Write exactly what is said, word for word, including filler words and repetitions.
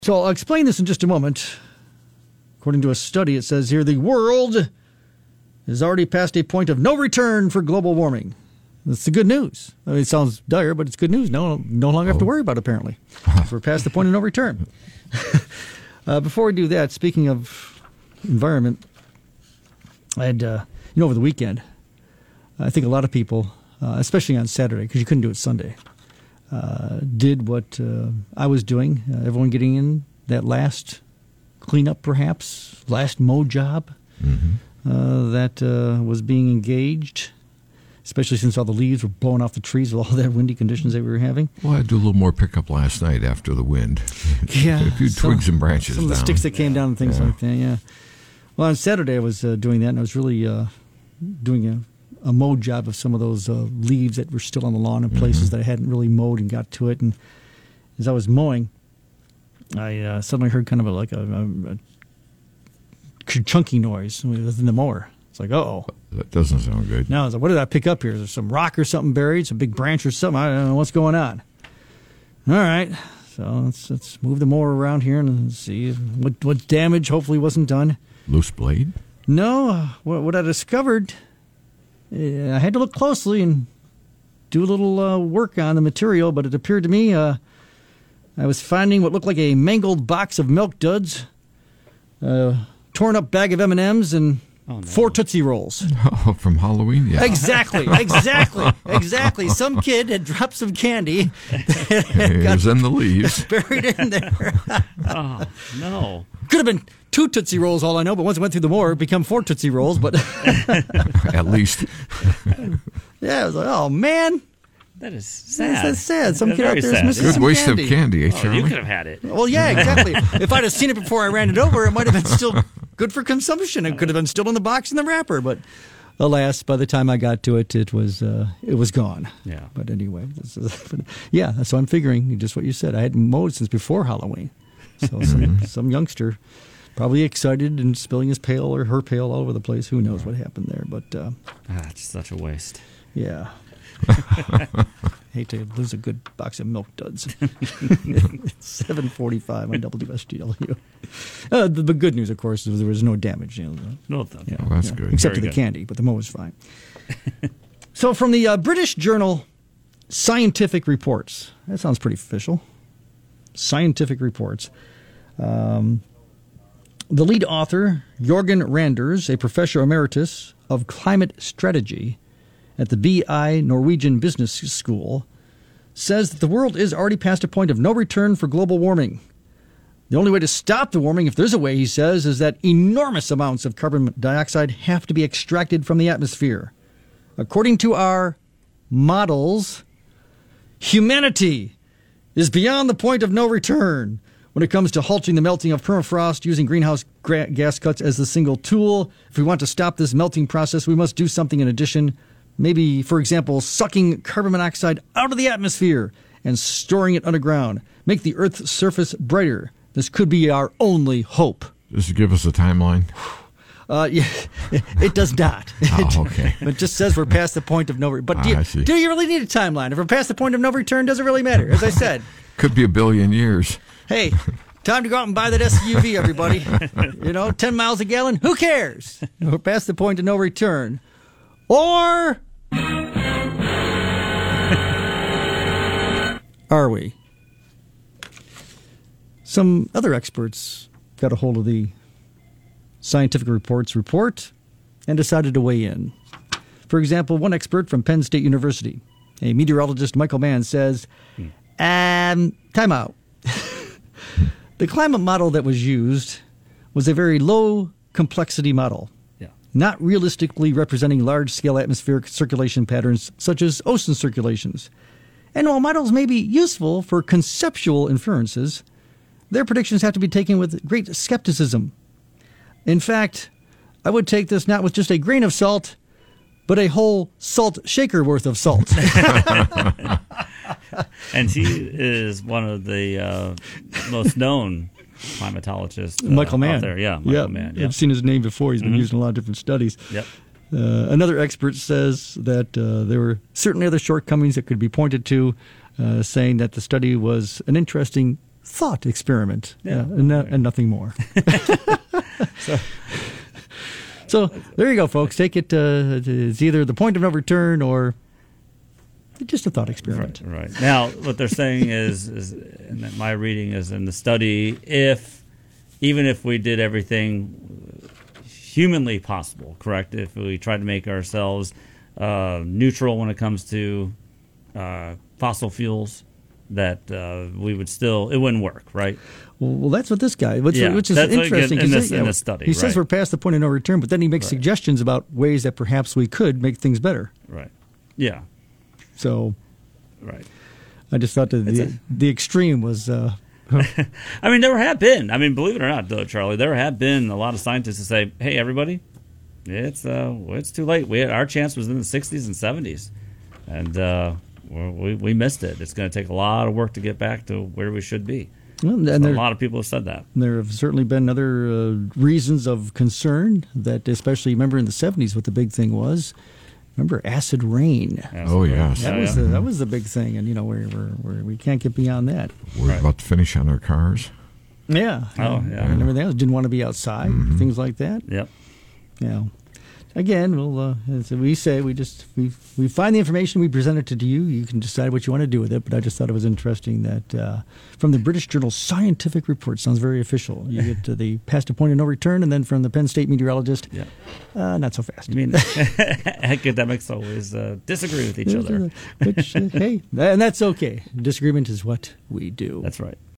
So I'll explain this in just a moment. According to a study, it says here the world has already passed a point of no return for global warming. That's the good news. I mean, it sounds dire, but it's good news. No, no longer have to worry about it, apparently. We're past the point of no return. uh, before we do that, speaking of environment, I had, uh, you know, over the weekend, I think a lot of people, uh, especially on Saturday, because you couldn't do it Sunday, uh, did what uh, I was doing. Uh, everyone getting in that last cleanup, perhaps, last mow job mm-hmm. uh, that uh, was being engaged, especially since all the leaves were blowing off the trees with all that windy conditions that we were having. Well, I do a little more pickup last night after the wind. Yeah. A few some, twigs and branches Some of the down. sticks that came down and things yeah. like that, yeah. Well, on Saturday I was uh, doing that, and I was really uh, doing a, a mow job of some of those uh, leaves that were still on the lawn in places mm-hmm. that I hadn't really mowed and got to it. And as I was mowing, I uh, suddenly heard kind of a, like a, a, a chunky noise within the mower. It's like, uh-oh. That doesn't sound good. Now I was like, what did I pick up here? Is there some rock or something buried? Some big branch or something? I don't know what's going on. All right. So let's let's move the mower around here and see what, what damage hopefully wasn't done. Loose blade? No. What, what I discovered, uh, I had to look closely and do a little uh, work on the material, but it appeared to me uh, I was finding what looked like a mangled box of Milk Duds, a torn up bag of M and M's, and Oh, no. Four Tootsie Rolls. Oh, from Halloween? Yeah. Exactly, exactly, exactly. Some kid had dropped some candy. It was in the leaves. Buried in there. Oh, no. Could have been two Tootsie Rolls, all I know, but once it went through the mower, it became four Tootsie Rolls. But At least. Yeah, I was like, oh, man. That is sad. That's sad. Some That's kid out there is missing Good some waste candy. of candy, eh, Oh, Charlie? you could have had it. Well, yeah, exactly. If I'd have seen it before I ran it over, it might have been still good for consumption. It could have been still in the box in the wrapper, but alas, by the time I got to it, it was uh, it was gone. Yeah. But anyway, this is, but yeah. So I'm figuring just what you said. I hadn't mowed since before Halloween, so some, some youngster probably excited and spilling his pail or her pail all over the place. Who knows what happened there? But uh, ah, it's such a waste. Yeah. Hate to lose a good box of Milk Duds. seven forty-five on W S G W. Uh, the, the good news, of course, is there was no damage. You know, No, th- yeah, Oh, that's yeah, good. Except Very for the good. candy, but the mow was fine. So from the uh, British journal Scientific Reports, that sounds pretty official. Scientific Reports. Um, the lead author, Jorgen Randers, a professor emeritus of climate strategy at the B I Norwegian Business School, says that the world is already past a point of no return for global warming. The only way to stop the warming, if there's a way, he says, is that enormous amounts of carbon dioxide have to be extracted from the atmosphere. According to our models, humanity is beyond the point of no return when it comes to halting the melting of permafrost using greenhouse gra- gas cuts as the single tool. If we want to stop this melting process, we must do something in addition. Maybe, for example, sucking carbon monoxide out of the atmosphere and storing it underground. Make the Earth's surface brighter. This could be our only hope. Just give us a timeline. Uh, yeah, it does not. Oh, okay. It just says we're past the point of no return. But do Ah, I you, see. do you really need a timeline? If we're past the point of no return, does it really matter? As I said, Could be a billion years. hey, time to go out and buy that S U V, everybody. You know, ten miles a gallon, who cares? We're past the point of no return. Or are we? Some other experts got a hold of the Scientific Reports report and decided to weigh in. For example, one expert from Penn State University, a meteorologist, Michael Mann, says, um, time out. The climate model that was used was a very low complexity model, Yeah. not realistically representing large-scale atmospheric circulation patterns such as ocean circulations. And while models may be useful for conceptual inferences, their predictions have to be taken with great skepticism. In fact, I would take this not with just a grain of salt, but a whole salt shaker worth of salt. And he is one of the uh, most known climatologists uh, Michael Mann. out there. Yeah, Michael yeah, Mann. Yeah. I've seen his name before. He's been Mhm. used in a lot of different studies. Yep. Uh, another expert says that uh, there were certainly other shortcomings that could be pointed to, uh, saying that the study was an interesting thought experiment, Yeah. uh, and, no- and nothing more. So, So there you go, folks. Take it. Uh, it's either the point of no return or just a thought experiment. right, right. Now, what they're saying is, is and that my reading is in the study, if even if we did everything humanly possible, correct? If we tried to make ourselves uh, neutral when it comes to uh, fossil fuels, that uh, we would still it wouldn't work, right? Well, well, that's what this guy, which, Yeah, which is that's what- interesting. in 'cause this- he- in yeah, this study, he says right. we're past the point of no return, but then he makes Right. suggestions about ways that perhaps we could make things better. Right. Yeah. So Right. I just thought that It's the a- the extreme was. Uh, I mean, there have been. I mean, believe it or not, though, Charlie, there have been a lot of scientists who say, "Hey, everybody, it's uh, it's too late. We had, our chance was in the sixties and seventies, and uh, we we missed it. It's going to take a lot of work to get back to where we should be." well, and So there, a lot of people have said that. there have certainly been other uh, reasons of concern that, especially remember in the seventies, what the big thing was. Remember acid rain. Oh, yes. That Yeah, was yeah. the, that was the big thing, and you know we're, we're, we're we can't get beyond that. Worried Right. about the finish on our cars. Yeah. Oh, and, yeah. and everything else. Didn't want to be outside. Things like that. Yep. Yeah. Again, we'll, uh, as we say, we just we we find the information, we present it to you. You can decide what you want to do with it. But I just thought it was interesting that uh, from the British Journal Scientific Report, sounds very official. You get to the past a point of no return, and then from the Penn State meteorologist, Yeah. uh, not so fast. I mean, academics always uh, disagree with each other. Which, uh, hey, and that's okay. Disagreement is what we do. That's right.